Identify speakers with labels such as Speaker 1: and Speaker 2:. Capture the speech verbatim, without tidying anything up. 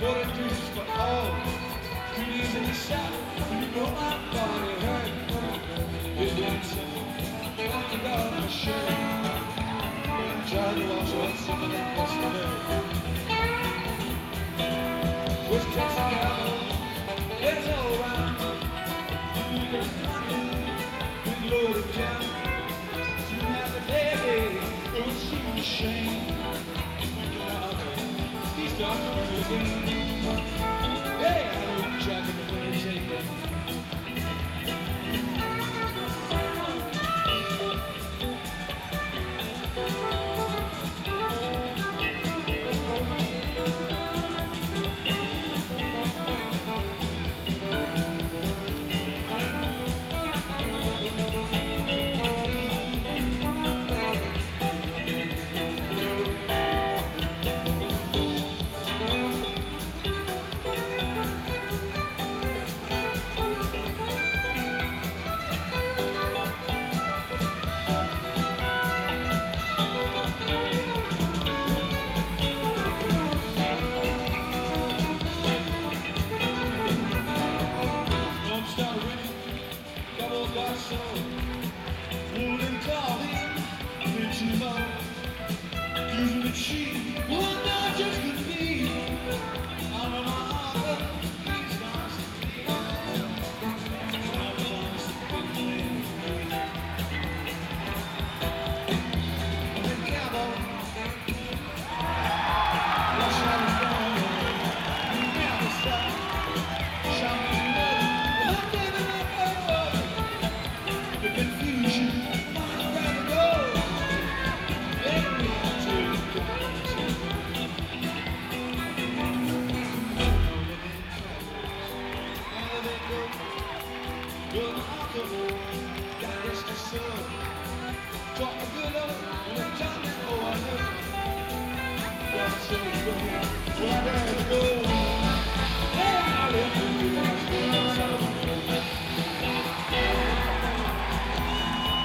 Speaker 1: what it does for all. Three days in the shop, you know my body hurt. It went so I took off my shirt. Tried to wash off some of that yesterday. Was Texaco, it's all around. You got money, big load of jam. Soon after day, it was soon a shame. These doctors again. Hey, I don't check in the winter take them. She would not just could be out of my heart, he's lost me. I was honest with me. The cowboy, I shot his gun, he never stopped. Shot me low, I gave it up, the confusion, I'd rather go. Let me take it. Well, I'm the God rest his soul. Talk a good old, and John, oh, I know. Well, so good. Well, I gotta go.